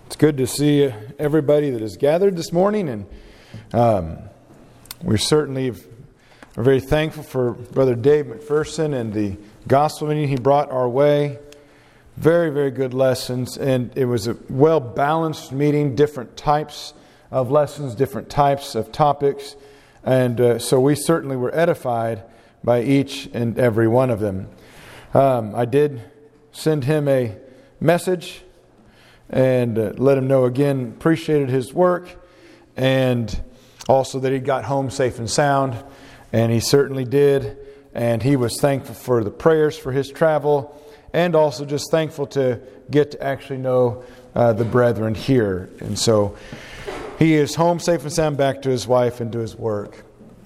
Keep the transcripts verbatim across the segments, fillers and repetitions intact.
It's good to see everybody that is gathered this morning, and um, we certainly are very thankful for Brother Dave McPherson and the gospel meeting he brought our way. Very, very good lessons, and it was a well-balanced meeting, different types of lessons, different types of topics, and uh, so we certainly were edified by each and every one of them. Um, I did send him a message and uh, let him know again, appreciated his work, and also that he got home safe and sound, and he certainly did, and he was thankful for the prayers for his travel, and also just thankful to get to actually know uh, the brethren here. And so he is home safe and sound, back to his wife and to his work.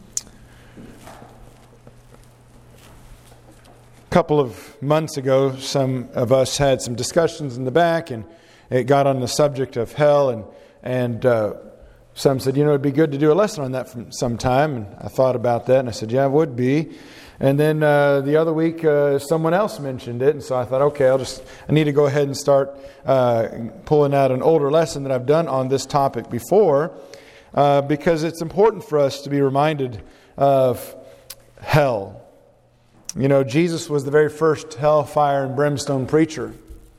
A couple of months ago, some of us had some discussions in the back, and it got on the subject of hell, and and uh, some said, you know, it'd be good to do a lesson on that from some time. And I thought about that, and I said, yeah, it would be. And then uh, the other week, uh, someone else mentioned it, and so I thought, okay, I'll just I need to go ahead and start uh, pulling out an older lesson that I've done on this topic before, uh, because it's important for us to be reminded of hell. You know, Jesus was the very first hellfire and brimstone preacher.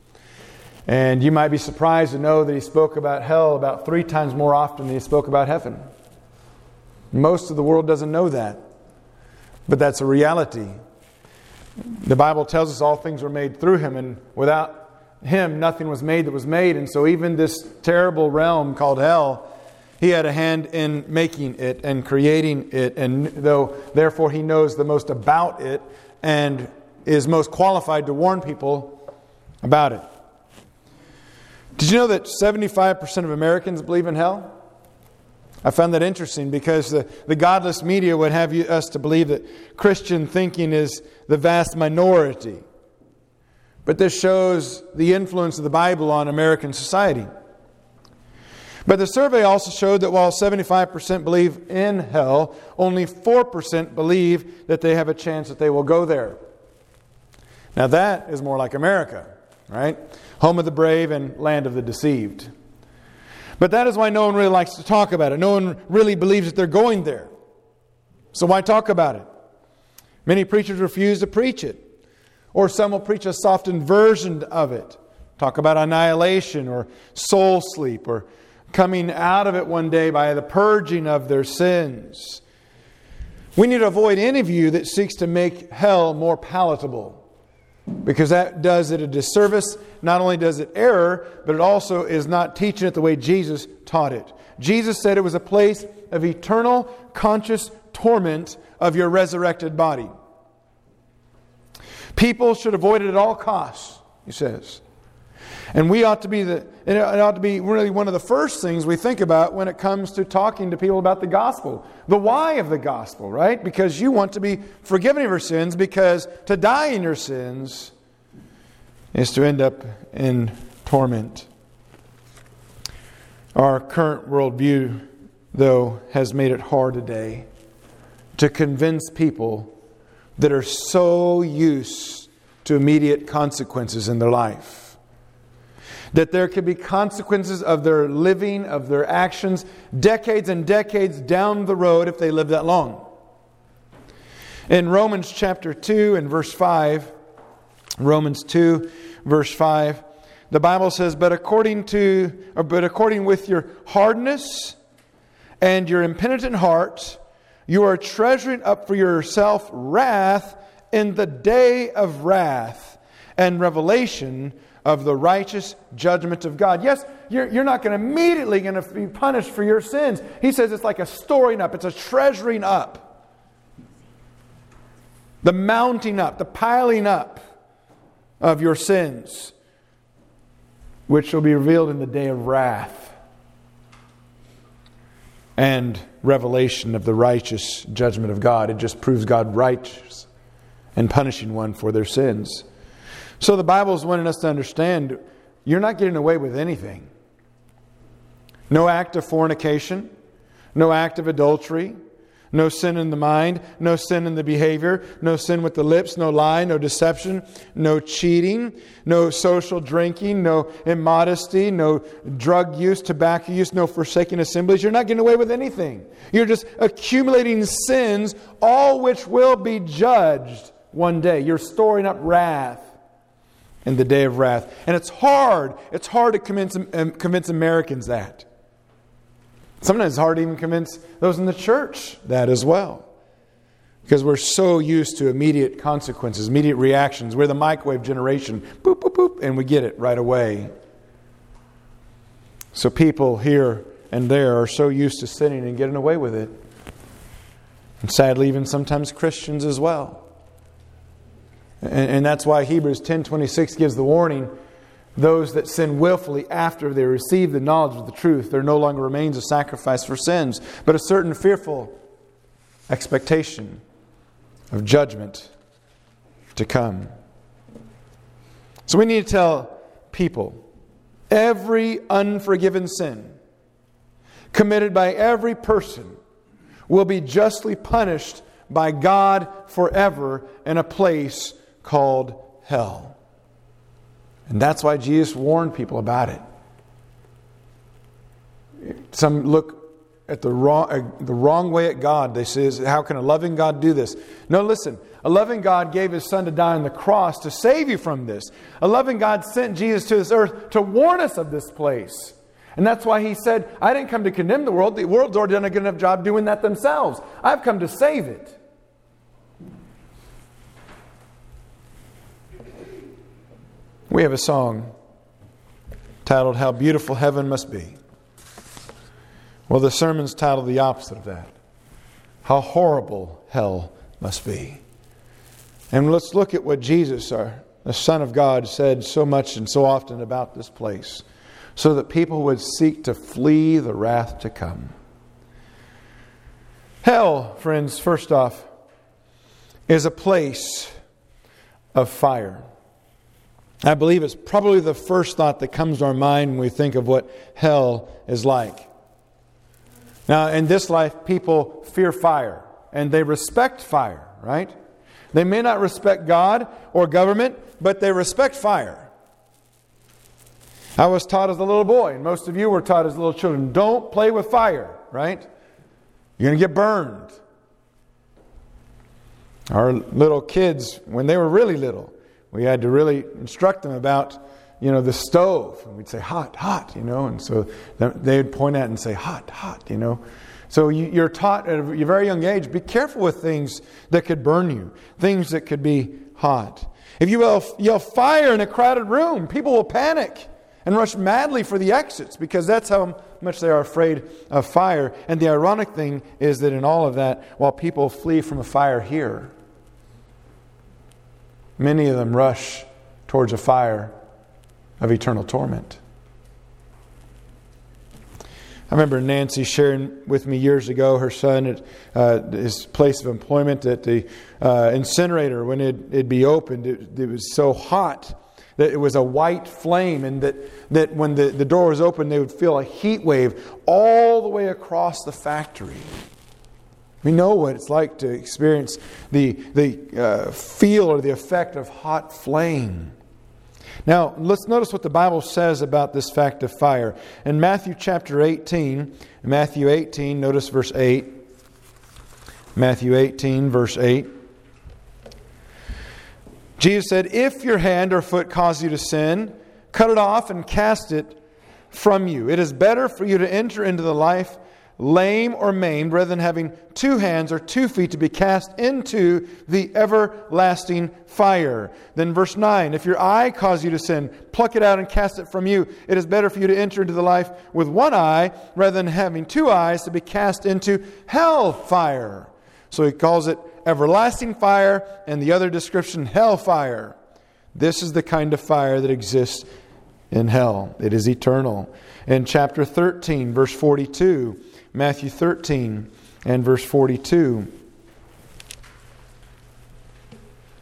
And you might be surprised to know that he spoke about hell about three times more often than he spoke about heaven. Most of the world doesn't know that. But that's a reality. The Bible tells us all things were made through him, and without him nothing was made that was made. And so even this terrible realm called hell, he had a hand in making it and creating it. And though therefore he knows the most about it and is most qualified to warn people about it. Did you know that seventy-five percent of Americans believe in hell? I found that interesting because the, the godless media would have you, us to believe that Christian thinking is the vast minority. But this shows the influence of the Bible on American society. But the survey also showed that while seventy-five percent believe in hell, only four percent believe that they have a chance that they will go there. Now that is more like America, right? Home of the brave and land of the deceived. But that is why no one really likes to talk about it. No one really believes that they're going there. So why talk about it? Many preachers refuse to preach it. Or some will preach a softened version of it. Talk about annihilation or soul sleep or coming out of it one day by the purging of their sins. We need to avoid any view that seeks to make hell more palatable, because that does it a disservice. Not only does it error, but it also is not teaching it the way Jesus taught it. Jesus said it was a place of eternal, conscious torment of your resurrected body. People should avoid it at all costs, he says. And we ought to be the it ought to be really one of the first things we think about when it comes to talking to people about the gospel. The why of the gospel, right? Because you want to be forgiven of your sins, because to die in your sins is to end up in torment. Our current worldview, though, has made it hard today to convince people that are so used to immediate consequences in their life, that there could be consequences of their living, of their actions, decades and decades down the road if they live that long. In Romans chapter two and verse five, Romans two, verse five, the Bible says, But according to, or but according with your hardness and your impenitent heart, you are treasuring up for yourself wrath in the day of wrath and revelation of the righteous judgment of God. Yes, you're, you're not going to immediately going to be punished for your sins. He says it's like a storing up. It's a treasuring up. The mounting up, the piling up of your sins, which will be revealed in the day of wrath and revelation of the righteous judgment of God. It just proves God righteous and punishing one for their sins. So the Bible is wanting us to understand you're not getting away with anything. No act of fornication, no act of adultery, No sin in the mind, no sin in the behavior, no sin with the lips, no lie, no deception, no cheating, no social drinking, no immodesty, no drug use, tobacco use, no forsaking assemblies. You're not getting away with anything. You're just accumulating sins, all which will be judged one day. You're storing up wrath in the day of wrath. And it's hard. It's hard to convince, convince Americans that. Sometimes it's hard to even convince those in the church that as well. Because we're so used to immediate consequences, immediate reactions. We're the microwave generation. Boop, boop, boop, and we get it right away. So people here and there are so used to sinning and getting away with it. And sadly, even sometimes Christians as well. And, and that's why Hebrews ten twenty-six gives the warning. Those that sin willfully after they receive the knowledge of the truth, there no longer remains a sacrifice for sins, but a certain fearful expectation of judgment to come. So we need to tell people, every unforgiven sin committed by every person will be justly punished by God forever in a place called hell. And that's why Jesus warned people about it. Some look at the wrong, uh, the wrong way at God. They say, how can a loving God do this? No, listen. A loving God gave His Son to die on the cross to save you from this. A loving God sent Jesus to this earth to warn us of this place. And that's why He said, I didn't come to condemn the world. The world's already done a good enough job doing that themselves. I've come to save it. We have a song titled, How Beautiful Heaven Must Be. Well, the sermon's titled the opposite of that. How horrible hell must be. And let's look at what Jesus, our, the Son of God, said so much and so often about this place, so that people would seek to flee the wrath to come. Hell, friends, first off, is a place of fire. I believe it's probably the first thought that comes to our mind when we think of what hell is like. Now, in this life, people fear fire, and they respect fire, right? They may not respect God or government, but they respect fire. I was taught as a little boy, and most of you were taught as little children, don't play with fire, right? You're going to get burned. Our little kids, when they were really little, we had to really instruct them about, you know, the stove. And we'd say, hot, hot, you know. And so they'd point at it and say, hot, hot, you know. So you're taught at a very young age, be careful with things that could burn you. Things that could be hot. If you yell fire in a crowded room, people will panic and rush madly for the exits because that's how much they are afraid of fire. And the ironic thing is that in all of that, while people flee from a fire here, many of them rush towards a fire of eternal torment. I remember Nancy sharing with me years ago her son at uh, his place of employment at the uh, incinerator. When it, it'd be opened, it, it was so hot that it was a white flame, and that, that when the, the door was open, they would feel a heat wave all the way across the factory. We know what it's like to experience the, the uh, feel or the effect of hot flame. Now, let's notice what the Bible says about this fact of fire. In Matthew chapter eighteen, Matthew eighteen, notice verse eight. Matthew eighteen, verse eight. Jesus said, if your hand or foot cause you to sin, cut it off and cast it from you. It is better for you to enter into the life lame or maimed, rather than having two hands or two feet to be cast into the everlasting fire. Then verse nine, if your eye cause you to sin, pluck it out and cast it from you. It is better for you to enter into the life with one eye, rather than having two eyes to be cast into hell fire. So he calls it everlasting fire, and the other description, hell fire. This is the kind of fire that exists in hell. It is eternal. In chapter thirteen, verse forty-two, Matthew thirteen and verse forty-two.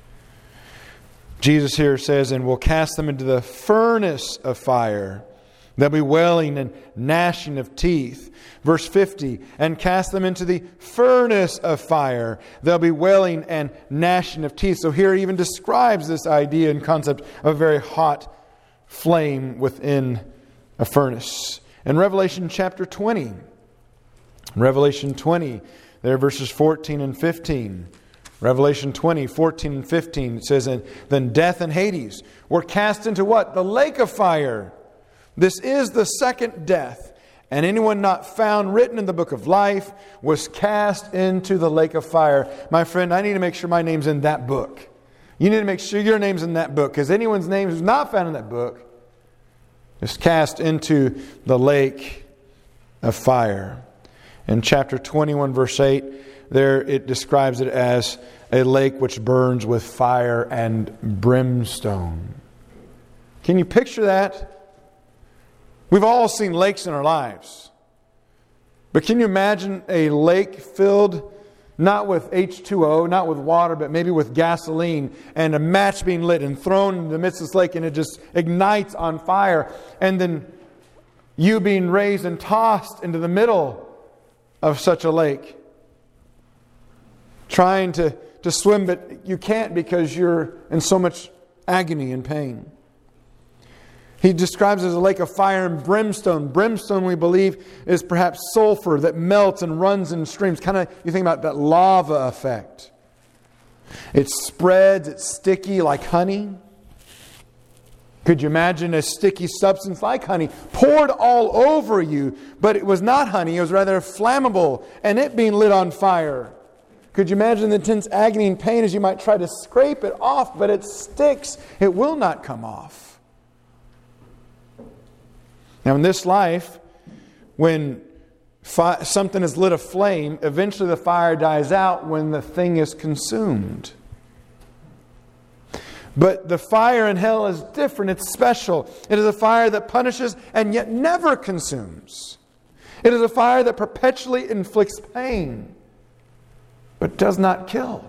Jesus here says, and will cast them into the furnace of fire. There'll be wailing and gnashing of teeth. Verse fifty, and cast them into the furnace of fire. There'll be wailing and gnashing of teeth. So here he even describes this idea and concept of a very hot flame within a furnace. In Revelation chapter twenty, Revelation twenty, there verses fourteen and fifteen. Revelation twenty, fourteen and fifteen, it says, and then death and Hades were cast into what? The lake of fire. This is the second death. And anyone not found written in the book of life was cast into the lake of fire. My friend, I need to make sure my name's in that book. You need to make sure your name's in that book, because anyone's name who's not found in that book is cast into the lake of fire. In chapter twenty-one, verse eight, there it describes it as a lake which burns with fire and brimstone. Can you picture that? We've all seen lakes in our lives. But can you imagine a lake filled not with H two O, not with water, but maybe with gasoline, and a match being lit and thrown in the midst of this lake, and it just ignites on fire, and then you being raised and tossed into the middle of such a lake, trying to, to swim, but you can't because you're in so much agony and pain. He describes it as a lake of fire and brimstone. Brimstone, we believe, is perhaps sulfur that melts and runs in streams. Kind of, you think about that lava effect. It spreads, it's sticky like honey. Could you imagine a sticky substance like honey poured all over you, but it was not honey, it was rather flammable, and it being lit on fire? Could you imagine the intense agony and pain as you might try to scrape it off, but it sticks, it will not come off? Now, in this life, when fi- something is lit aflame, eventually the fire dies out when the thing is consumed. But the fire in hell is different. It's special. It is a fire that punishes and yet never consumes. It is a fire that perpetually inflicts pain, but does not kill.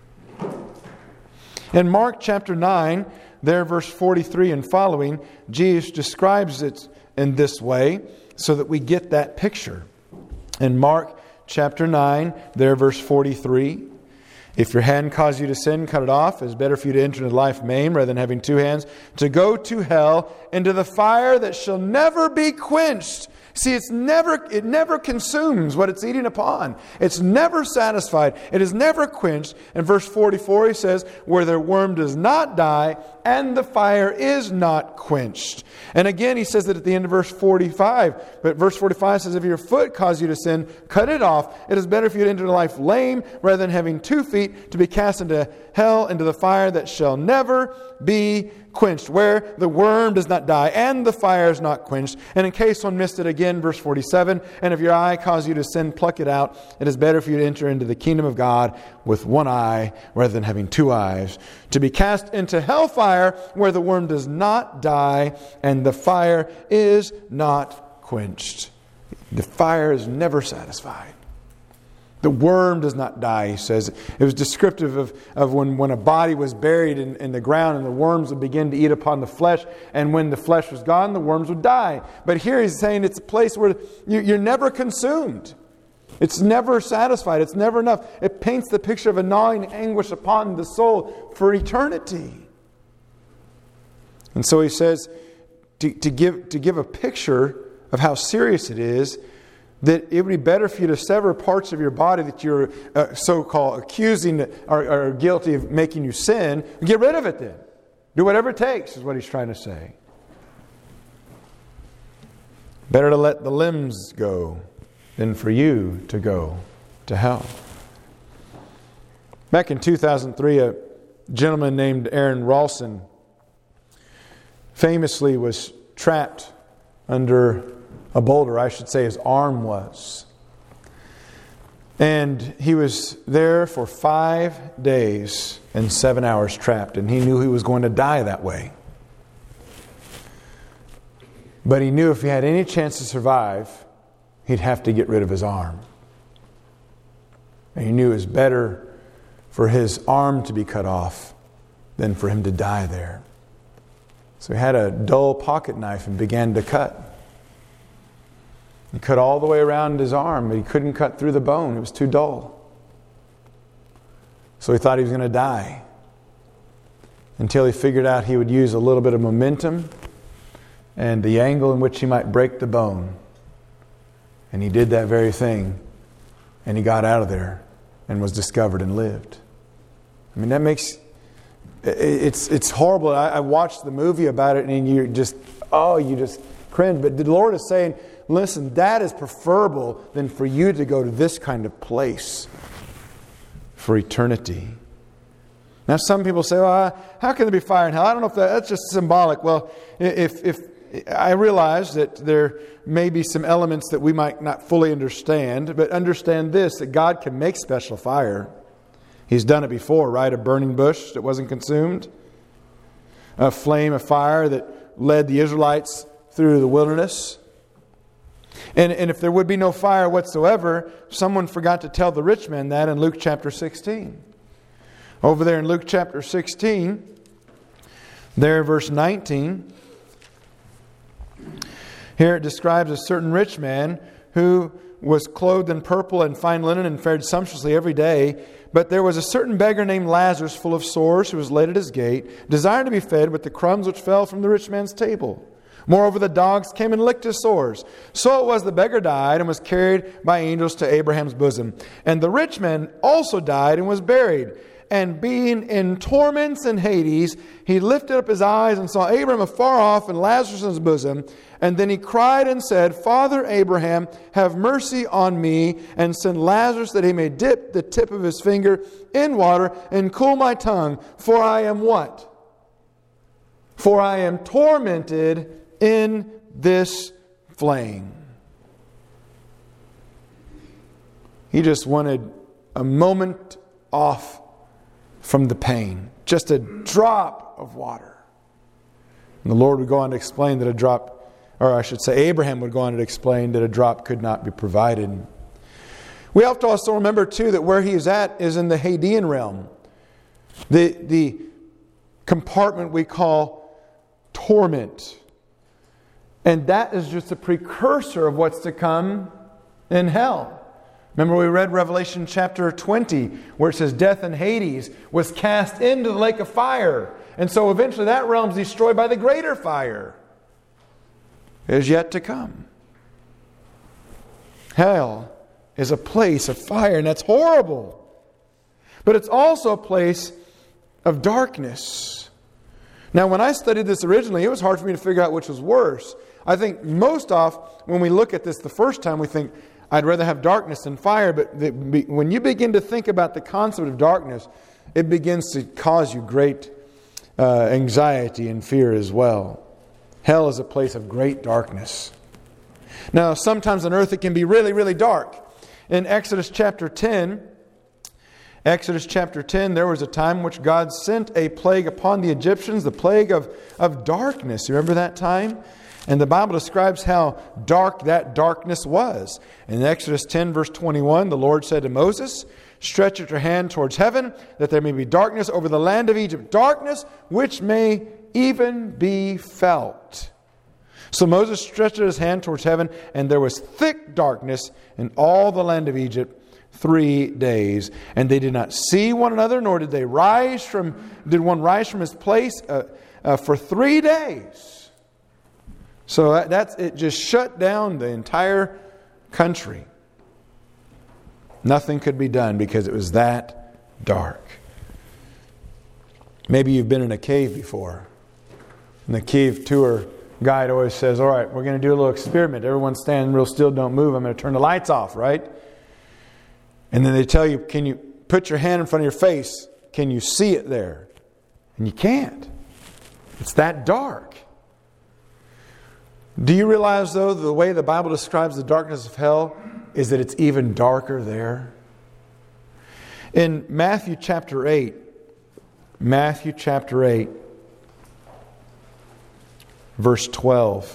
In Mark chapter nine, there verse forty-three and following, Jesus describes it in this way so that we get that picture. In Mark chapter nine, there verse forty-three, if your hand causes you to sin, cut it off. It is better for you to enter into life maimed rather than having two hands, to go to hell, into the fire that shall never be quenched. See, it's never, it never consumes what it's eating upon. It's never satisfied. It is never quenched. In verse forty-four, he says, where their worm does not die and the fire is not quenched. And again, he says that at the end of verse forty-five. But verse forty-five says, if your foot causes you to sin, cut it off. It is better for you to enter life lame rather than having two feet to be cast into hell, into the fire that shall never be quenched, where the worm does not die and the fire is not quenched. And in case one missed it again, verse forty-seven, and if your eye causes you to sin, pluck it out. It is better for you to enter into the kingdom of God with one eye rather than having two eyes, to be cast into hellfire where the worm does not die and the fire is not quenched. The fire is never satisfied. The worm does not die, he says. It was descriptive of, of when, when a body was buried in, in the ground and the worms would begin to eat upon the flesh. And when the flesh was gone, the worms would die. But here he's saying it's a place where you, you're never consumed. It's never satisfied. It's never enough. It paints the picture of a gnawing anguish upon the soul for eternity. And so he says, to, to give to give a picture of how serious it is, that it would be better for you to sever parts of your body that you're uh, so-called accusing or, or guilty of making you sin. Get rid of it then. Do whatever it takes, is what he's trying to say. Better to let the limbs go than for you to go to hell. Back in two thousand three, a gentleman named Aaron Ralston famously was trapped under a boulder, I should say his arm was. And he was there for five days and seven hours trapped, and he knew he was going to die that way. But he knew if he had any chance to survive, he'd have to get rid of his arm. And he knew it was better for his arm to be cut off than for him to die there. So he had a dull pocket knife and began to cut. He cut all the way around his arm, but he couldn't cut through the bone. It was too dull. So he thought he was going to die. Until he figured out he would use a little bit of momentum and the angle in which he might break the bone. And he did that very thing. And he got out of there and was discovered and lived. I mean, that makes... It's it's horrible. I, I watched the movie about it and you just, oh, you just cringe. But the Lord is saying, listen, that is preferable than for you to go to this kind of place for eternity. Now, some people say, well, how can there be fire in hell? I don't know if that, that's just symbolic. Well, if if I realize that there may be some elements that we might not fully understand, but understand this, that God can make special fire. He's done it before, right? A burning bush that wasn't consumed. A flame of fire that led the Israelites through the wilderness. And, and if there would be no fire whatsoever, someone forgot to tell the rich man that in Luke chapter sixteen. Over there in Luke chapter sixteen, there in verse nineteen, here it describes a certain rich man who was clothed in purple and fine linen and fared sumptuously every day. But there was a certain beggar named Lazarus, full of sores, who was laid at his gate, desiring to be fed with the crumbs which fell from the rich man's table. Moreover, the dogs came and licked his sores. So it was the beggar died and was carried by angels to Abraham's bosom. And the rich man also died and was buried. And being in torments in Hades, he lifted up his eyes and saw Abraham afar off and Lazarus in his bosom. And then he cried and said, Father Abraham, have mercy on me, and send Lazarus that he may dip the tip of his finger in water and cool my tongue. For I am what? For I am tormented in this flame. He just wanted a moment off from the pain. Just a drop of water. And the Lord would go on to explain that a drop, or I should say Abraham would go on to explain that a drop could not be provided. We have to also remember too that where he is at is in the Hadean realm. The, the compartment we call torment. And that is just a precursor of what's to come in hell. Remember we read Revelation chapter twenty where it says death and Hades was cast into the lake of fire. And so eventually that realm is destroyed by the greater fire. It is yet to come. Hell is a place of fire, and that's horrible. But it's also a place of darkness. Now when I studied this originally, it was hard for me to figure out which was worse. I think most oft when we look at this the first time we think, I'd rather have darkness than fire, but the, when you begin to think about the concept of darkness, it begins to cause you great uh, anxiety and fear as well. Hell is a place of great darkness. Now, sometimes on earth it can be really, really dark. In Exodus chapter ten, Exodus chapter ten, there was a time in which God sent a plague upon the Egyptians, the plague of, of darkness. You remember that time? And the Bible describes how dark that darkness was. In Exodus ten, verse twenty-one, the Lord said to Moses, stretch out your hand towards heaven, that there may be darkness over the land of Egypt, darkness which may even be felt. So Moses stretched out his hand towards heaven, and there was thick darkness in all the land of Egypt three days. And they did not see one another, nor did they rise from, did one rise from his place uh, uh, for three days. So that, that's it just shut down the entire country. Nothing could be done because it was that dark. Maybe you've been in a cave before. And the cave tour guide always says, all right, we're going to do a little experiment. Everyone stand real still, don't move. I'm going to turn the lights off, right? And then they tell you, can you put your hand in front of your face? Can you see it there? And you can't. It's that dark. Do you realize, though, the way the Bible describes the darkness of hell is that it's even darker there? In Matthew chapter eight, Matthew chapter eight, verse twelve,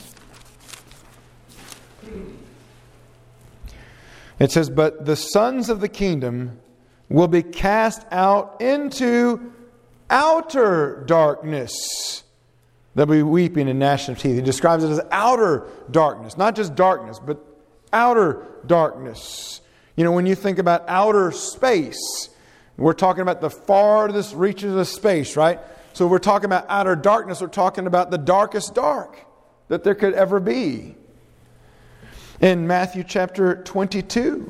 it says, but the sons of the kingdom will be cast out into outer darkness. There'll be weeping and gnashing of teeth. He describes it as outer darkness. Not just darkness, but outer darkness. You know, when you think about outer space, we're talking about the farthest reaches of space, right? So we're talking about outer darkness. We're talking about the darkest dark that there could ever be. In Matthew chapter twenty-two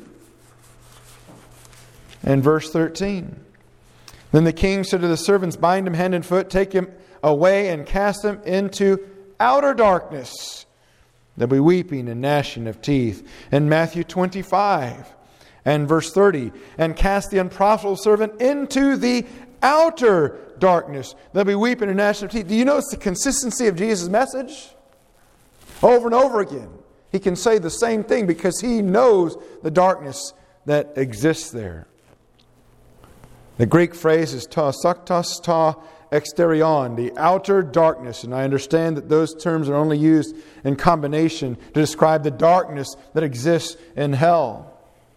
and verse thirteen. Then the king said to the servants, bind him hand and foot, take him away and cast him into outer darkness. There'll be weeping and gnashing of teeth. In Matthew twenty-five and verse thirty, and cast the unprofitable servant into the outer darkness. There'll be weeping and gnashing of teeth. Do you notice the consistency of Jesus' message? Over and over again. He can say the same thing because He knows the darkness that exists there. The Greek phrase is ta saktos ta exterion, the outer darkness. And I understand that those terms are only used in combination to describe the darkness that exists in hell.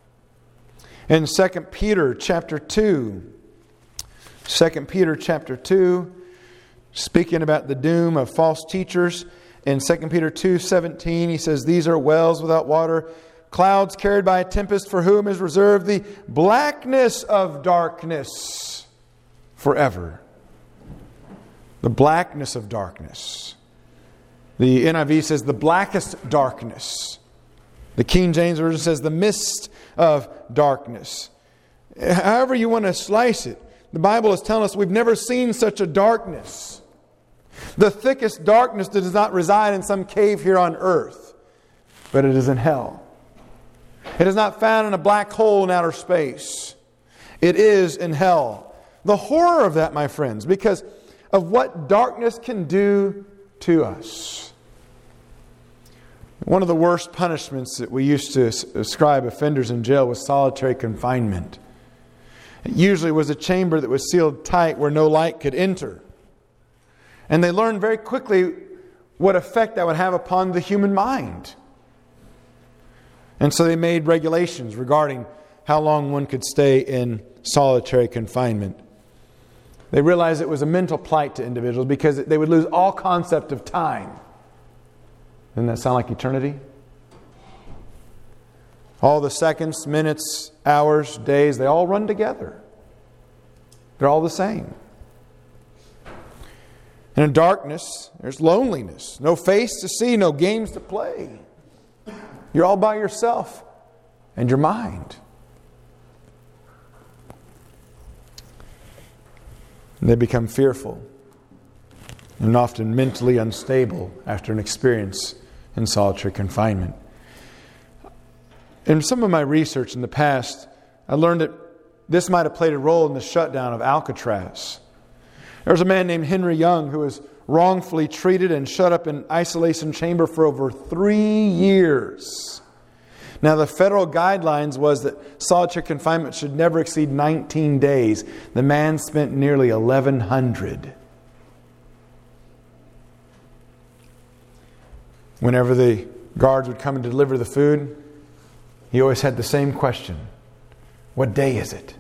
In Second Peter chapter two, Second Peter chapter two, speaking about the doom of false teachers, in Second Peter two seventeen, he says, these are wells without water, clouds carried by a tempest, for whom is reserved the blackness of darkness forever. The blackness of darkness. The N I V says the blackest darkness. The King James Version says the mist of darkness. However you want to slice it, the Bible is telling us we've never seen such a darkness. The thickest darkness does not reside in some cave here on earth, but it is in hell. It is not found in a black hole in outer space. It is in hell. The horror of that, my friends, because of what darkness can do to us. One of the worst punishments that we used to ascribe offenders in jail was solitary confinement. It usually was a chamber that was sealed tight where no light could enter. And they learned very quickly what effect that would have upon the human mind. And so they made regulations regarding how long one could stay in solitary confinement. They realized it was a mental plight to individuals because they would lose all concept of time. Doesn't that sound like eternity? All the seconds, minutes, hours, days, they all run together. They're all the same. And in darkness, there's loneliness. No face to see, no games to play. You're all by yourself and your mind. And they become fearful and often mentally unstable after an experience in solitary confinement. In some of my research in the past, I learned that this might have played a role in the shutdown of Alcatraz. There was a man named Henry Young who was wrongfully treated and shut up in isolation chamber for over three years. Now, the federal guidelines was that solitary confinement should never exceed nineteen days. The man spent nearly eleven hundred. Whenever the guards would come and deliver the food, he always had the same question. What day is it?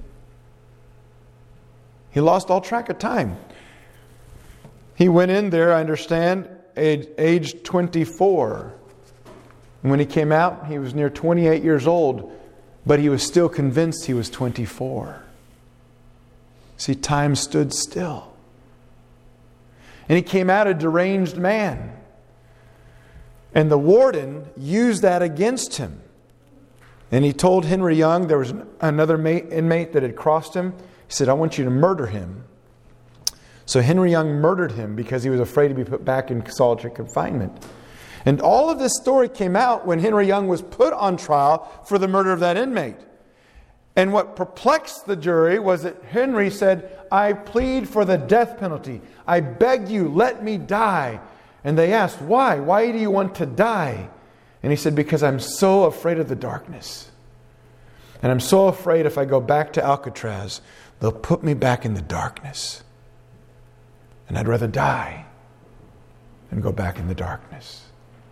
He lost all track of time. He went in there, I understand, age, age twenty-four. And when he came out, he was near twenty-eight years old, but he was still convinced he was twenty-four. See, time stood still. And he came out a deranged man. And the warden used that against him. And he told Henry Young, there was another inmate that had crossed him. He said, I want you to murder him. So Henry Young murdered him because he was afraid to be put back in solitary confinement. And all of this story came out when Henry Young was put on trial for the murder of that inmate. And what perplexed the jury was that Henry said, I plead for the death penalty. I beg you, let me die. And they asked, why? Why do you want to die? And he said, because I'm so afraid of the darkness. And I'm so afraid if I go back to Alcatraz, they'll put me back in the darkness. And I'd rather die than go back in the darkness.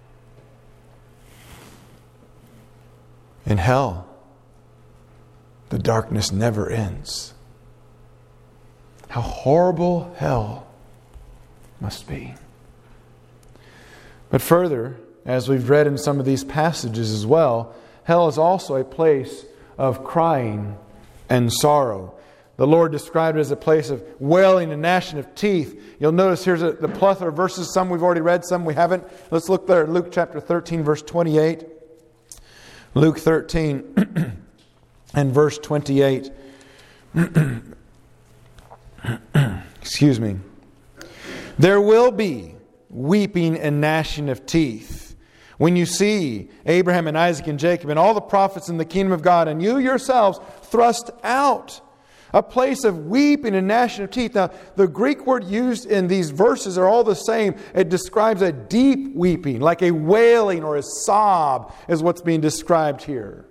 In hell, the darkness never ends. How horrible hell must be. But further, as we've read in some of these passages as well, hell is also a place of crying and sorrow. The Lord described it as a place of wailing and gnashing of teeth. You'll notice here's a, the plethora of verses. Some we've already read, some we haven't. Let's look there at Luke chapter thirteen, verse twenty-eight. Luke thirteen and verse twenty-eight. Excuse me. There will be weeping and gnashing of teeth when you see Abraham and Isaac and Jacob and all the prophets in the kingdom of God, and you yourselves thrust out. A place of weeping and gnashing of teeth. Now, the Greek word used in these verses are all the same. It describes a deep weeping, like a wailing or a sob is what's being described here.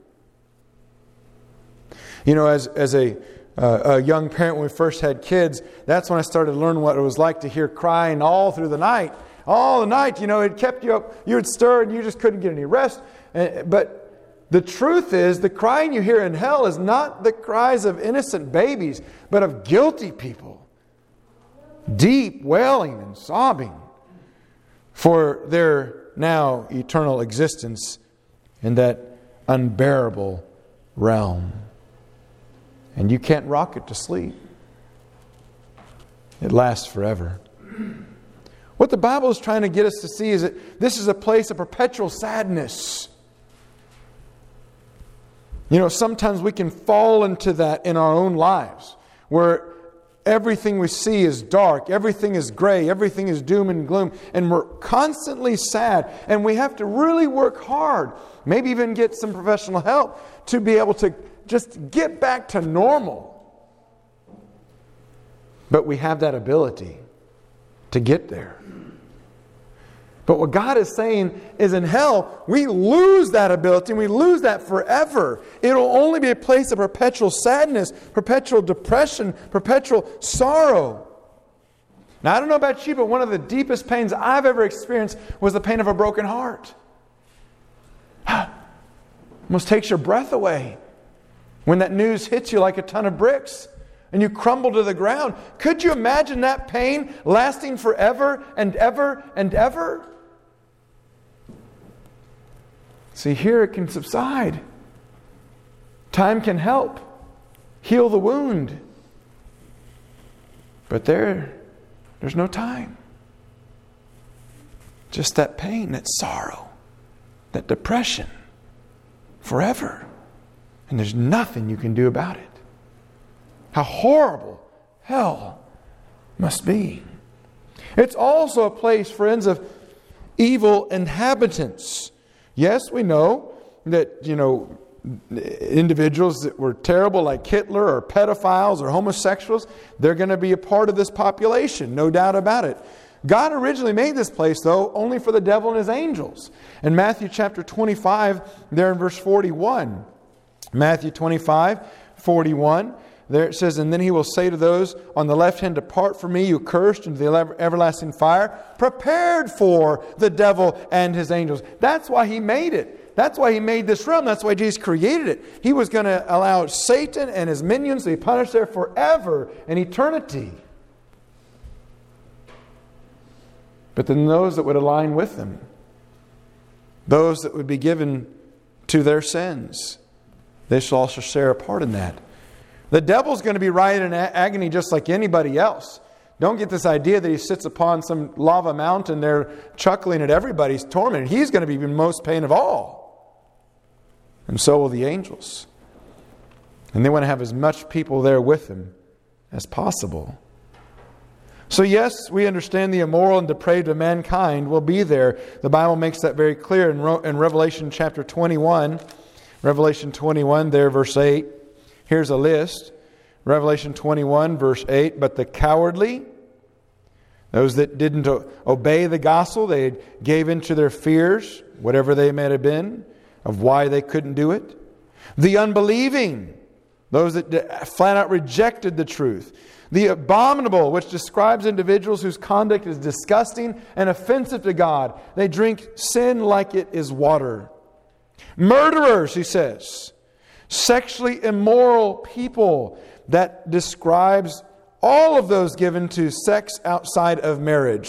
You know, as, as a, uh, a young parent when we first had kids, that's when I started to learn what it was like to hear crying all through the night. All the night, you know, it kept you up. You would stir and you just couldn't get any rest. But the truth is, the crying you hear in hell is not the cries of innocent babies, but of guilty people. Deep wailing and sobbing for their now eternal existence in that unbearable realm. And you can't rock it to sleep. It lasts forever. What the Bible is trying to get us to see is that this is a place of perpetual sadness. You know, sometimes we can fall into that in our own lives, where everything we see is dark, everything is gray, everything is doom and gloom, and we're constantly sad. And we have to really work hard, maybe even get some professional help, to be able to just get back to normal. But we have that ability to get there. But what God is saying is in hell, we lose that ability and we lose that forever. It'll only be a place of perpetual sadness, perpetual depression, perpetual sorrow. Now, I don't know about you, but one of the deepest pains I've ever experienced was the pain of a broken heart. Almost takes your breath away when that news hits you like a ton of bricks and you crumble to the ground. Could you imagine that pain lasting forever and ever and ever? See, here it can subside. Time can help heal the wound. But there, there's no time. Just that pain, that sorrow, that depression, forever. And there's nothing you can do about it. How horrible hell must be. It's also a place, friends, of evil inhabitants. Yes, we know that, you know, individuals that were terrible like Hitler or pedophiles or homosexuals, they're going to be a part of this population, no doubt about it. God originally made this place, though, only for the devil and his angels. In Matthew chapter twenty-five, there in verse forty-one, Matthew twenty-five, forty-one, there it says, and then he will say to those on the left hand, depart from me, you cursed, into the everlasting fire, prepared for the devil and his angels. That's why he made it. That's why he made this realm. That's why Jesus created it. He was going to allow Satan and his minions to be punished there forever in eternity. But then those that would align with them, those that would be given to their sins, they shall also share a part in that. The devil's going to be writhing in agony just like anybody else. Don't get this idea that he sits upon some lava mountain there chuckling at everybody's torment. He's going to be in most pain of all. And so will the angels. And they want to have as much people there with them as possible. So yes, we understand the immoral and depraved of mankind will be there. The Bible makes that very clear in Revelation chapter twenty-one. Revelation twenty-one, there verse eight. Here's a list. Revelation twenty-one, verse eight. But the cowardly, those that didn't obey the gospel, they gave into their fears, whatever they may have been, of why they couldn't do it. The unbelieving, those that flat out rejected the truth. The abominable, which describes individuals whose conduct is disgusting and offensive to God. They drink sin like it is water. Murderers, he says. Sexually immoral people. That describes all of those given to sex outside of marriage.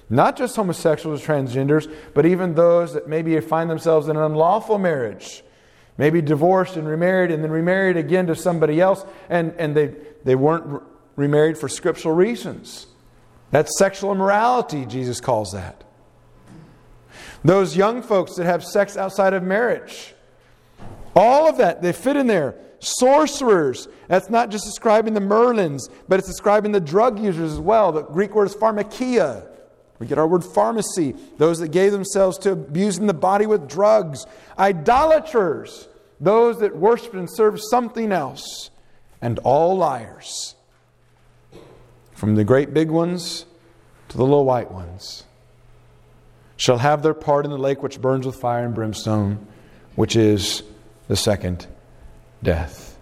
Not just homosexuals or transgenders, but even those that maybe find themselves in an unlawful marriage. Maybe divorced and remarried and then remarried again to somebody else. And, and they, they weren't remarried for scriptural reasons. That's sexual immorality, Jesus calls that. Those young folks that have sex outside of marriage. All of that, they fit in there. Sorcerers. That's not just describing the Merlins, but it's describing the drug users as well. The Greek word is pharmakia. We get our word pharmacy. Those that gave themselves to abusing the body with drugs. Idolaters. Those that worship and serve something else. And all liars. From the great big ones to the little white ones. Shall have their part in the lake which burns with fire and brimstone, which is the second death.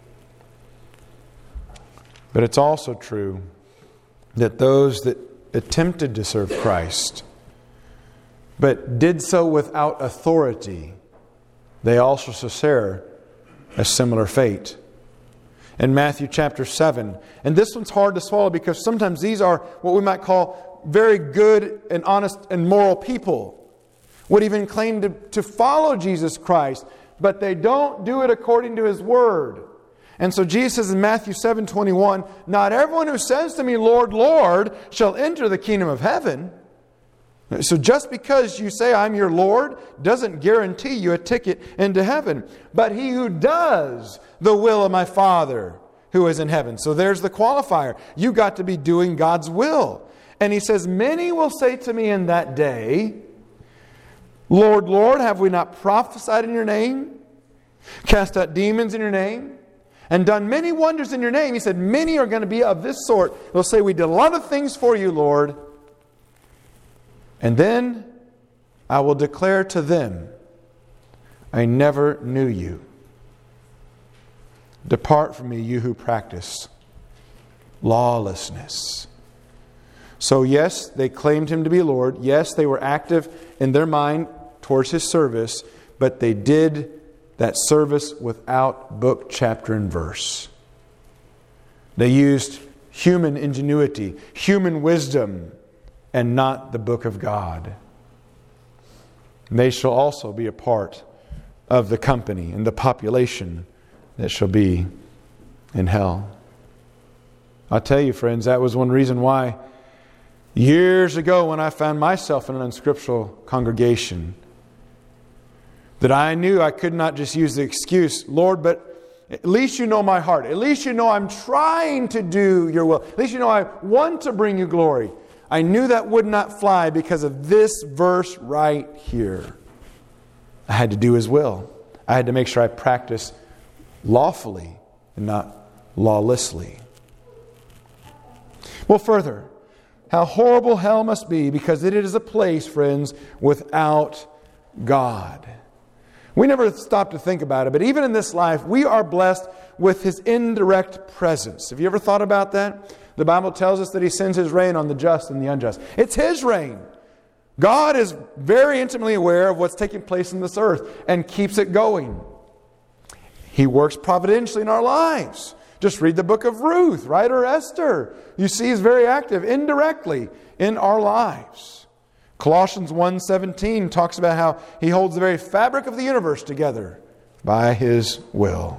But it's also true that those that attempted to serve Christ, but did so without authority, they also share a similar fate. In Matthew chapter seven, and this one's hard to swallow because sometimes these are what we might call very good and honest and moral people, would even claim to, to follow Jesus Christ, but they don't do it according to His Word. And so Jesus says in Matthew seven twenty-one, not everyone who says to me, Lord, Lord, shall enter the kingdom of heaven. So just because you say I'm your Lord doesn't guarantee you a ticket into heaven. But he who does the will of my Father who is in heaven. So there's the qualifier. You got to be doing God's will. And he says, many will say to me in that day, Lord, Lord, have we not prophesied in your name? Cast out demons in your name? And done many wonders in your name? He said, many are going to be of this sort. They'll say, we did a lot of things for you, Lord. And then I will declare to them, I never knew you. Depart from me, you who practice lawlessness. So yes, they claimed Him to be Lord. Yes, they were active in their mind towards His service, but they did that service without book, chapter, and verse. They used human ingenuity, human wisdom, and not the book of God. And they shall also be a part of the company and the population that shall be in hell. I'll tell you, friends, that was one reason why years ago when I found myself in an unscriptural congregation, that I knew I could not just use the excuse, Lord, but at least you know my heart. At least you know I'm trying to do your will. At least you know I want to bring you glory. I knew that would not fly because of this verse right here. I had to do His will. I had to make sure I practice lawfully and not lawlessly. Well, further, how horrible hell must be because it is a place, friends, without God. We never stop to think about it, but even in this life, we are blessed with His indirect presence. Have you ever thought about that? The Bible tells us that He sends His rain on the just and the unjust. It's His rain. God is very intimately aware of what's taking place in this earth and keeps it going. He works providentially in our lives. Just read the book of Ruth, right? Or Esther. You see He's very active indirectly in our lives. Colossians one seventeen talks about how He holds the very fabric of the universe together by His will.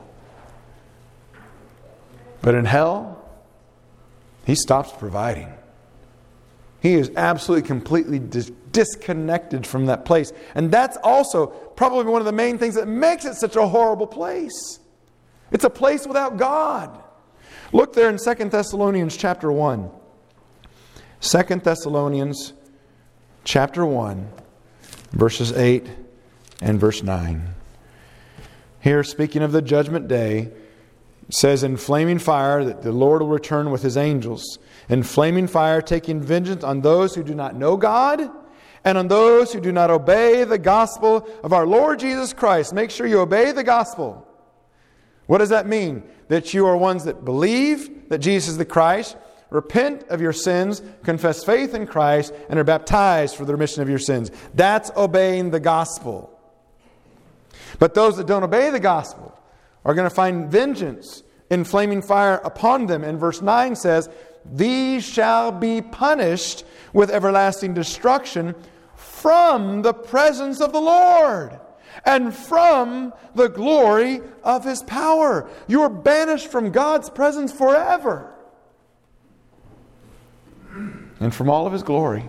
But in hell, He stops providing. He is absolutely, completely dis- disconnected from that place. And that's also probably one of the main things that makes it such a horrible place. It's a place without God. Look there in Second Thessalonians chapter one. Second Thessalonians chapter one, verses eight and verse nine. Here, speaking of the judgment day, it says, in flaming fire that the Lord will return with His angels. In flaming fire, taking vengeance on those who do not know God and on those who do not obey the gospel of our Lord Jesus Christ. Make sure you obey the gospel. What does that mean? That you are ones that believe that Jesus is the Christ, repent of your sins, confess faith in Christ, and are baptized for the remission of your sins. That's obeying the gospel. But those that don't obey the gospel are going to find vengeance in flaming fire upon them. And verse nine says these shall be punished with everlasting destruction from the presence of the Lord and from the glory of His power. You are banished from God's presence forever and from all of His glory.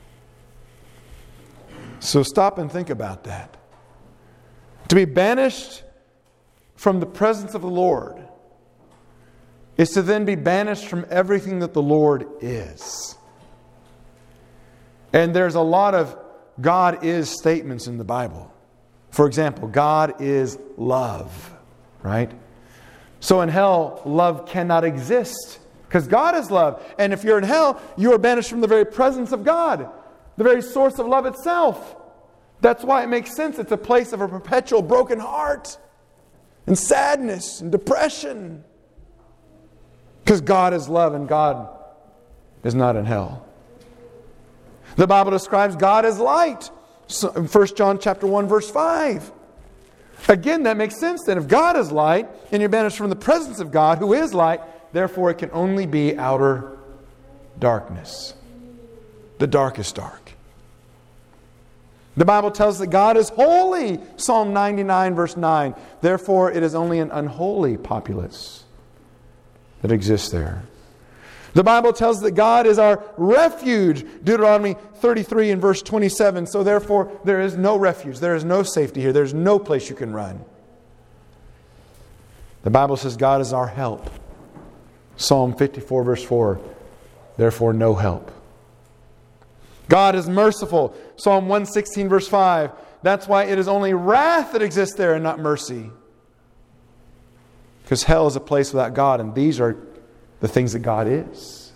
So stop and think about that. To be banished from the presence of the Lord is to then be banished from everything that the Lord is. And there's a lot of God is statements in the Bible. For example, God is love, right? So in hell, love cannot exist because God is love. And if you're in hell, you are banished from the very presence of God, the very source of love itself. That's why it makes sense. It's a place of a perpetual broken heart and sadness and depression. Because God is love and God is not in hell. The Bible describes God as light. First John chapter one, verse five. Again, that makes sense then. If God is light and you're banished from the presence of God, who is light, therefore it can only be outer darkness. The darkest dark. The Bible tells us that God is holy. Psalm ninety-nine, verse nine. Therefore, it is only an unholy populace that exists there. The Bible tells us that God is our refuge. Deuteronomy thirty-three and verse twenty-seven. So therefore, there is no refuge. There is no safety here. There's no place you can run. The Bible says God is our help. Psalm fifty-four, verse four. Therefore, no help. God is merciful. Psalm one sixteen, verse five. That's why it is only wrath that exists there and not mercy. Because hell is a place without God, and these are the things that God is.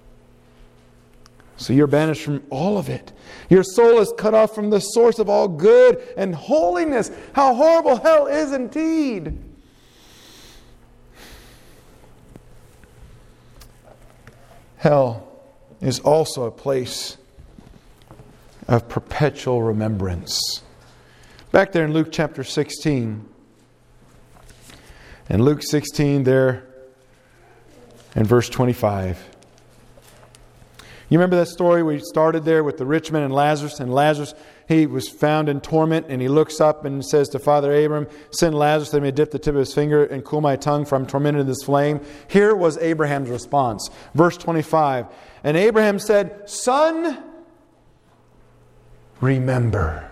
So you're banished from all of it. Your soul is cut off from the source of all good and holiness. How horrible hell is indeed. Hell is also a place of perpetual remembrance. Back there in Luke chapter sixteen. In Luke sixteen there in verse twenty-five. You remember that story we started there with the rich man and Lazarus? And Lazarus, he was found in torment, and he looks up and says to Father Abraham, send Lazarus that he may dip the tip of his finger and cool my tongue, for I'm tormented in this flame. Here was Abraham's response. Verse twenty-five. And Abraham said, Son, remember.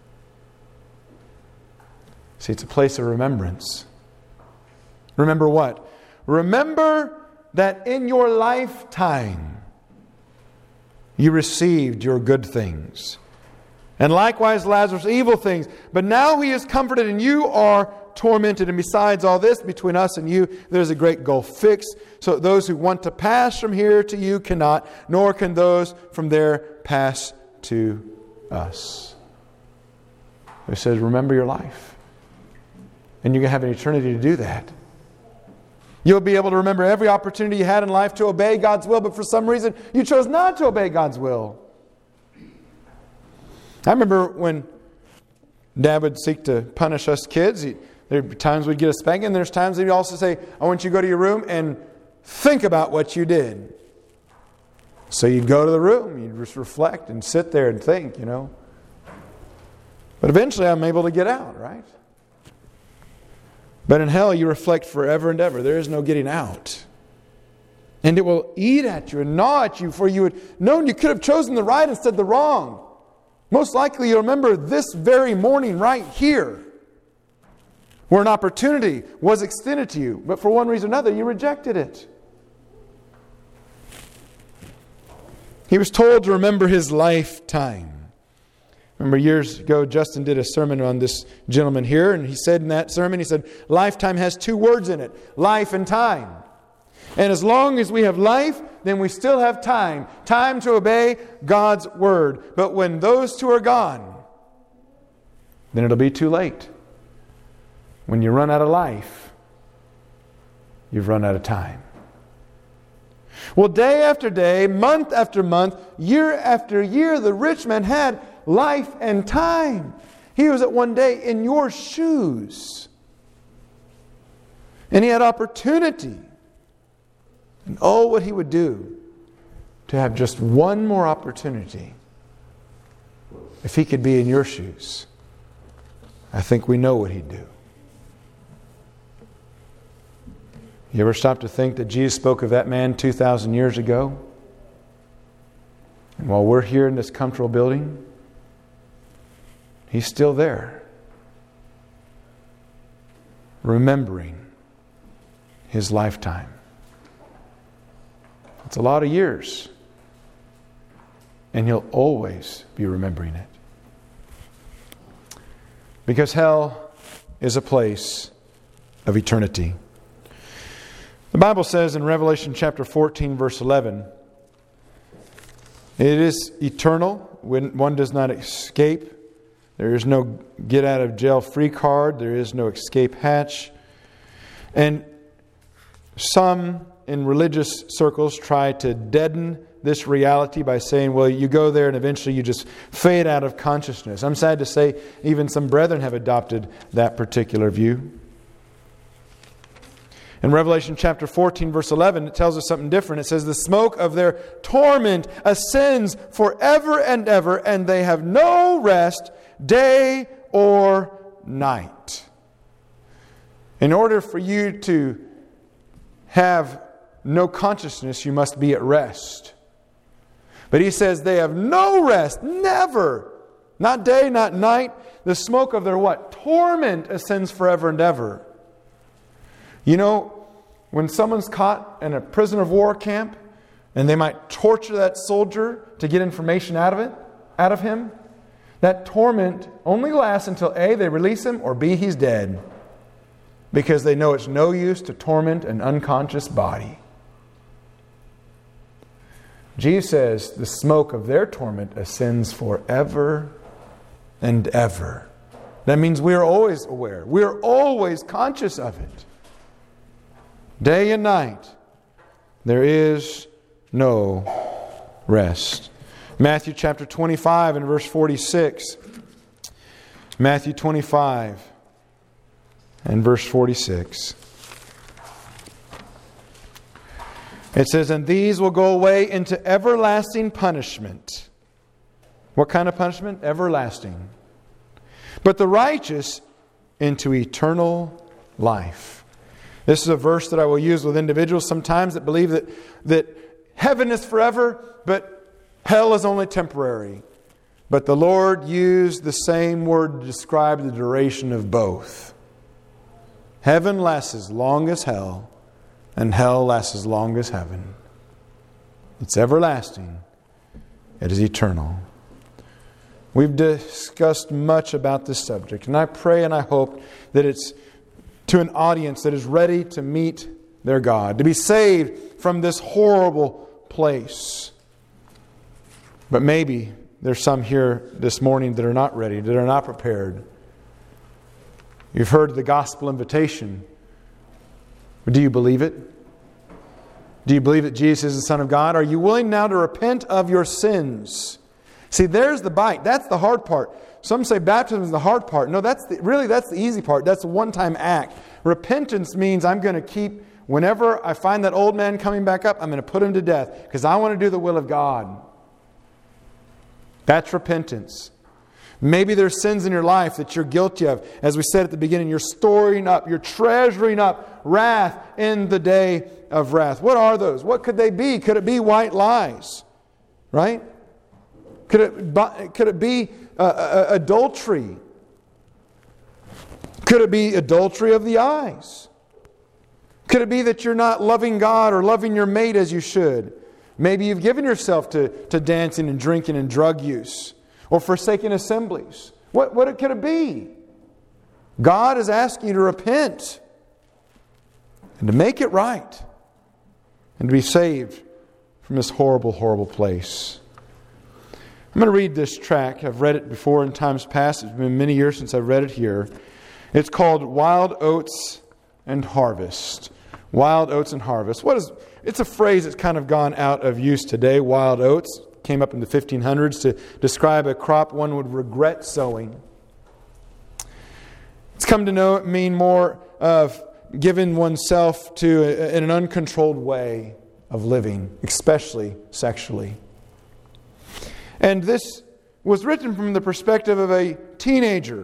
See, it's a place of remembrance. Remember what? Remember that in your lifetime you received your good things. And likewise Lazarus evil things. But now he is comforted and you are tormented. And besides all this, between us and you, there is a great gulf fixed. So that those who want to pass from here to you cannot, nor can those from there pass to us. It says, remember your life. And you're going to have an eternity to do that. You'll be able to remember every opportunity you had in life to obey God's will, but for some reason you chose not to obey God's will. I remember when Dad would seek to punish us kids. He, there were times we'd get a spanking, and there's times he'd also say, I want you to go to your room and think about what you did. So you'd go to the room, you'd just reflect and sit there and think, you know. But eventually I'm able to get out, right? But in hell you reflect forever and ever. There is no getting out. And it will eat at you and gnaw at you, for you had known you could have chosen the right instead of the wrong. Most likely you'll remember this very morning right here, where an opportunity was extended to you, but for one reason or another you rejected it. He was told to remember his lifetime. Remember years ago, Justin did a sermon on this gentleman here, and he said in that sermon, he said, lifetime has two words in it, life and time. And as long as we have life, then we still have time. Time to obey God's word. But when those two are gone, then it'll be too late. When you run out of life, you've run out of time. Well, day after day, month after month, year after year, the rich man had life and time. He was at one day in your shoes. And he had opportunity. And oh, what He would do to have just one more opportunity. If He could be in your shoes, I think we know what He'd do. You ever stop to think that Jesus spoke of that man two thousand years ago? And while we're here in this comfortable building, He's still there, remembering His lifetime. It's a lot of years, and He'll always be remembering it. Because hell is a place of eternity. The Bible says in Revelation chapter fourteen, verse eleven, it is eternal. When one does not escape. There is no get out of jail free card. There is no escape hatch. And some in religious circles try to deaden this reality by saying, well, you go there and eventually you just fade out of consciousness. I'm sad to say even some brethren have adopted that particular view. In Revelation chapter fourteen, verse eleven, it tells us something different. It says, the smoke of their torment ascends forever and ever, and they have no rest, day or night. In order for you to have no consciousness, you must be at rest. But he says they have no rest, never. Not day, not night. The smoke of their what? Torment ascends forever and ever. You know, when someone's caught in a prisoner of war camp and they might torture that soldier to get information out of it, out of him, that torment only lasts until A, they release him, or B, he's dead. Because they know it's no use to torment an unconscious body. Jesus says the smoke of their torment ascends forever and ever. That means we are always aware. We are always conscious of it. Day and night, there is no rest. Matthew chapter twenty-five and verse forty-six. Matthew twenty-five and verse forty-six. It says, and these will go away into everlasting punishment. What kind of punishment? Everlasting. But the righteous into eternal life. This is a verse that I will use with individuals sometimes that believe that, that heaven is forever, but hell is only temporary. But the Lord used the same word to describe the duration of both. Heaven lasts as long as hell, and hell lasts as long as heaven. It's everlasting. It is eternal. We've discussed much about this subject, and I pray and I hope that it's to an audience that is ready to meet their God, to be saved from this horrible place. But maybe there's some here this morning that are not ready, that are not prepared. You've heard the gospel invitation. But do you believe it? Do you believe that Jesus is the Son of God? Are you willing now to repent of your sins? See, there's the bite. That's the hard part. Some say baptism is the hard part. No, that's the, really that's the easy part. That's a one-time act. Repentance means I'm going to keep, whenever I find that old man coming back up, I'm going to put him to death because I want to do the will of God. That's repentance. Maybe there's sins in your life that you're guilty of. As we said at the beginning, you're storing up, you're treasuring up wrath in the day of wrath. What are those? What could they be? Could it be white lies? Right? Could it, could it be uh, uh, adultery? Could it be adultery of the eyes? Could it be that you're not loving God or loving your mate as you should? Maybe you've given yourself to, to dancing and drinking and drug use or forsaking assemblies. What, what could it be? God is asking you to repent and to make it right and to be saved from this horrible, horrible place. I'm going to read this tract. I've read it before in times past. It's been many years since I've read it here. It's called Wild Oats and Harvest. Wild Oats and Harvest. What is? It's a phrase that's kind of gone out of use today. Wild oats came up in the fifteen hundreds to describe a crop one would regret sowing. It's come to know mean more of giving oneself to a, in an uncontrolled way. of living, especially sexually. And this was written from the perspective of a teenager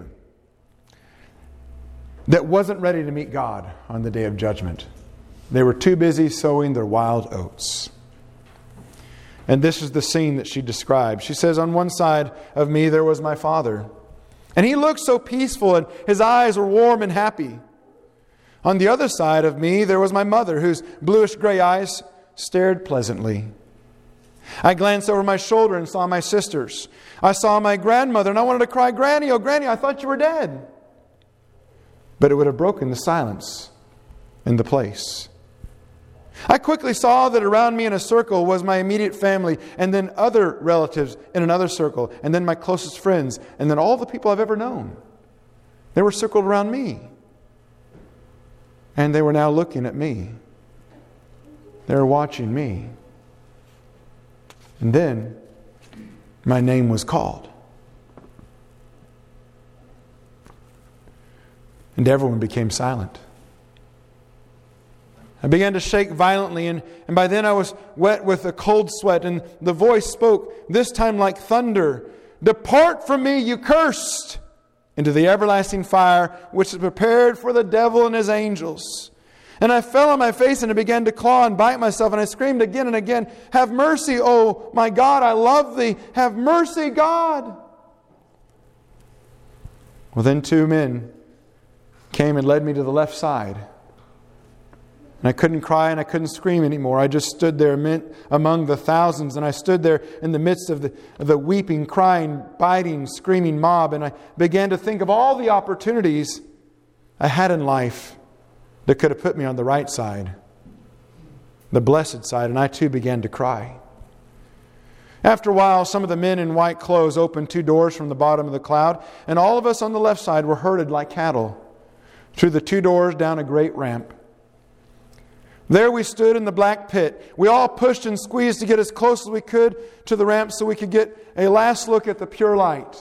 that wasn't ready to meet God on the day of judgment. They were too busy sowing their wild oats. And this is the scene that she described. She says, on one side of me there was my father, and he looked so peaceful, and his eyes were warm and happy. On the other side of me there was my mother, whose bluish gray eyes stared pleasantly. I glanced over my shoulder and saw my sisters. I saw my grandmother, and I wanted to cry, "Granny, oh Granny, I thought you were dead." But it would have broken the silence in the place. I quickly saw that around me in a circle was my immediate family, and then other relatives in another circle, and then my closest friends, and then all the people I've ever known. They were circled around me. And they were now looking at me. They were watching me. And then my name was called. And everyone became silent. I began to shake violently, and, and by then I was wet with a cold sweat, and the voice spoke, this time like thunder, "Depart from me, you cursed, into the everlasting fire, which is prepared for the devil and his angels." And I fell on my face, and I began to claw and bite myself, and I screamed again and again, "Have mercy, oh my God, I love thee. Have mercy, God." Well, then two men came and led me to the left side. And I couldn't cry and I couldn't scream anymore. I just stood there among the thousands, and I stood there in the midst of the, of the weeping, crying, biting, screaming mob, and I began to think of all the opportunities I had in life that could have put me on the right side, the blessed side, and I too began to cry. After a while, some of the men in white clothes opened two doors from the bottom of the cloud, and all of us on the left side were herded like cattle through the two doors down a great ramp. There we stood in the black pit. We all pushed and squeezed to get as close as we could to the ramp so we could get a last look at the pure light.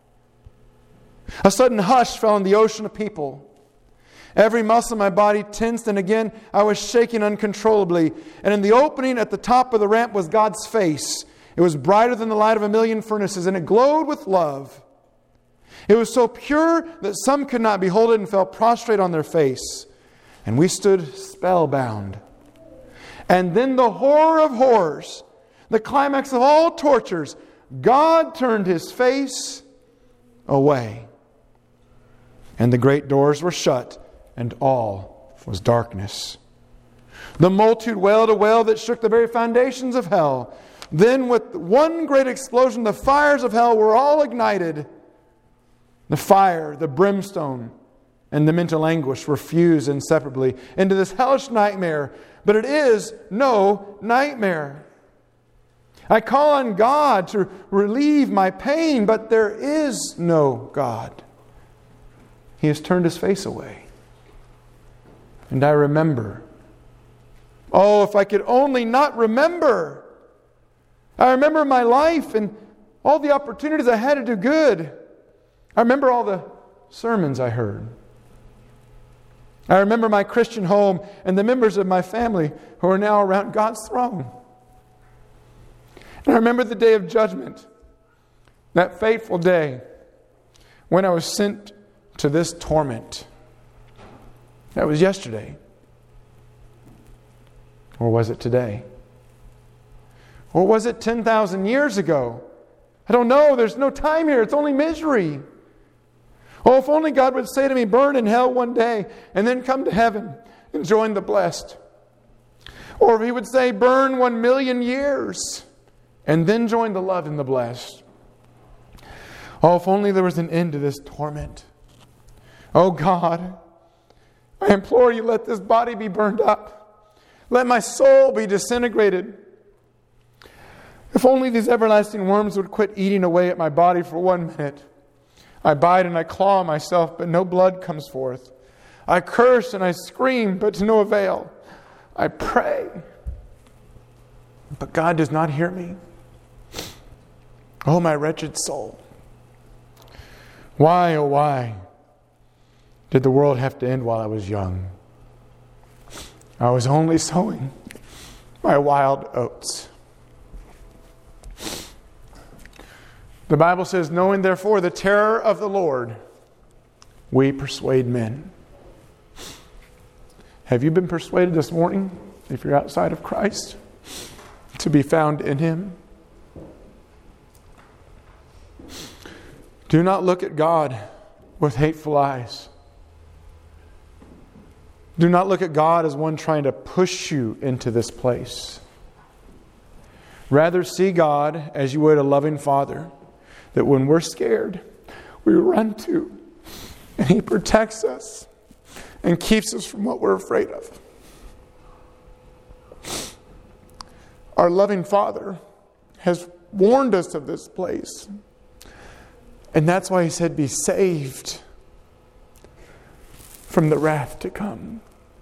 A sudden hush fell on the ocean of people. Every muscle in my body tensed, and again I was shaking uncontrollably. And in the opening at the top of the ramp was God's face. It was brighter than the light of a million furnaces, and it glowed with love. It was so pure that some could not behold it and fell prostrate on their face. And we stood spellbound. And then the horror of horrors, the climax of all tortures, God turned His face away. And the great doors were shut, and all was darkness. The multitude wailed a wail that shook the very foundations of hell. Then with one great explosion, the fires of hell were all ignited. The fire, the brimstone, and the mental anguish were fused inseparably into this hellish nightmare. But it is no nightmare. I call on God to relieve my pain, but there is no God. He has turned His face away. And I remember. Oh, if I could only not remember. I remember my life and all the opportunities I had to do good. I remember all the sermons I heard. I remember my Christian home and the members of my family who are now around God's throne. And I remember the day of judgment, that fateful day when I was sent to this torment. That was yesterday. Or was it today? Or was it ten thousand years ago? I don't know. There's no time here. It's only misery. Oh, if only God would say to me, burn in hell one day and then come to heaven and join the blessed. Or if He would say, burn one million years and then join the loved and the blessed. Oh, if only there was an end to this torment. Oh God, I implore You, let this body be burned up. Let my soul be disintegrated. If only these everlasting worms would quit eating away at my body for one minute. I bite and I claw myself, but no blood comes forth. I curse and I scream, but to no avail. I pray, but God does not hear me. Oh, my wretched soul. Why, oh why, did the world have to end while I was young? I was only sowing my wild oats. The Bible says, knowing therefore the terror of the Lord, we persuade men. Have you been persuaded this morning, if you're outside of Christ, to be found in Him? Do not look at God with hateful eyes. Do not look at God as one trying to push you into this place. Rather, see God as you would a loving Father, that when we're scared, we run to, and He protects us and keeps us from what we're afraid of. Our loving Father has warned us of this place. And that's why He said, be saved from the wrath to come.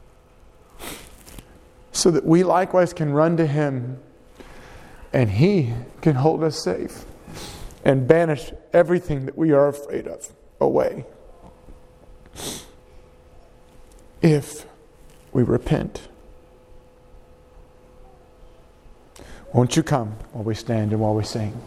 So that we likewise can run to Him and He can hold us safe and banish everything that we are afraid of away. If we repent. Won't you come while we stand and while we sing?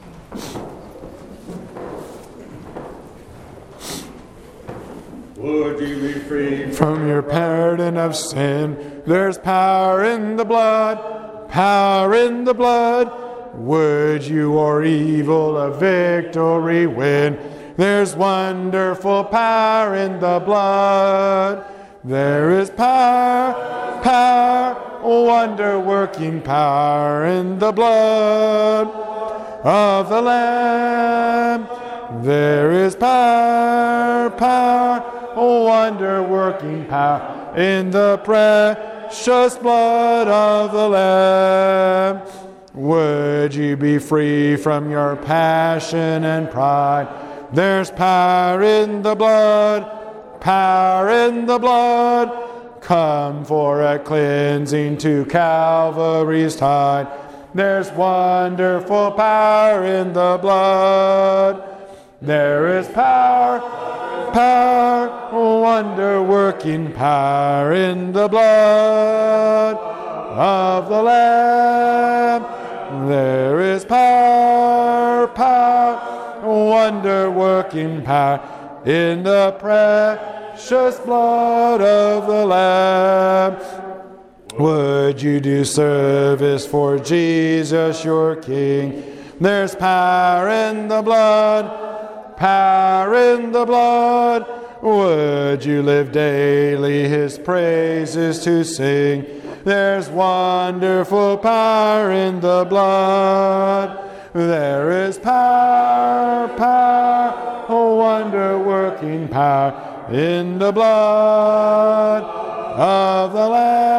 Would you be free from your burden of sin? There's power in the blood, power in the blood. Would you or evil a victory win? There's wonderful power in the blood. There is power, power, wonder-working power in the blood of the Lamb. There is power, power, wonder-working power in the precious blood of the Lamb. Would you be free from your passion and pride? There's power in the blood, power in the blood. Come for a cleansing to Calvary's tide. There's wonderful power in the blood. There is power, power, wonder-working power in the blood of the Lamb. There is power, power, wonder-working power in the precious blood of the Lamb. Would you do service for Jesus your King? There's power in the blood, power in the blood. Would you live daily His praises to sing? There's wonderful power in the blood. There is power, power, wonder-working power in the blood of the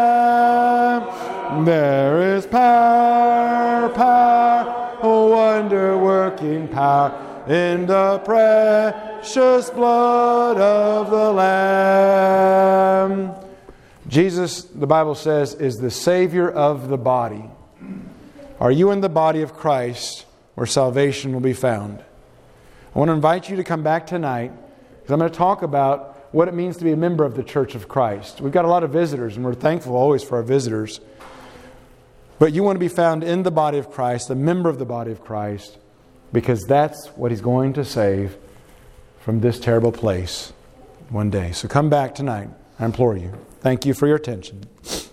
Lamb. There is power, power, wonder-working power in the precious blood of the Lamb. Jesus, the Bible says, is the Savior of the body. Are you in the body of Christ where salvation will be found? I want to invite you to come back tonight because I'm going to talk about what it means to be a member of the Church of Christ. We've got a lot of visitors and we're thankful always for our visitors. But you want to be found in the body of Christ, a member of the body of Christ, because that's what He's going to save from this terrible place one day. So come back tonight. I implore you. Thank you for your attention.